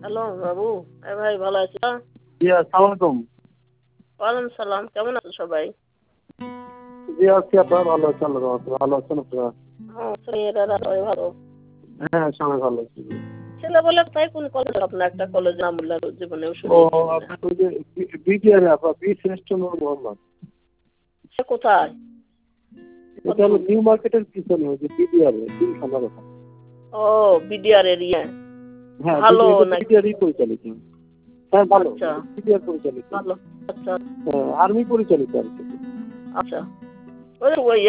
Hello বাবু, ভাই ভালো আছো? জি আসসালামু আলাইকুম। ওয়ালাইকুম সালাম। কেমন আছো সবাই? জি আছি আপনারা ভালো আছেন, আল্লাহর রহমতে ভালো আছেন আপনারা? মেয়েরা সবাই ভালো। হ্যাঁ সবাই ভালো আছি। ছেলে বলে তাই কোন কলেজ আপনার একটা কলেজ নাম বললেন জীবনেও ও শুনেছি মনে হয়। আপনার ওই যে বিটিআরে আপনার বি শ্রেষ্ঠ নূর মোহাম্মদ। সে কোথায়? এটা হলো নিউ মার্কেটের পিছনে ওই যে বিটিআরে তিন খানা কথা। ও বিডিআর এরিয়া। হ্যাঁ ভালো নাকি? বিটিআরই পরিচালিত। হ্যাঁ ভালো আচ্ছা বিটিআর পরিচালিত। ভালো। আচ্ছা আর্মি পরিচালিত আর কি। আচ্ছা ওই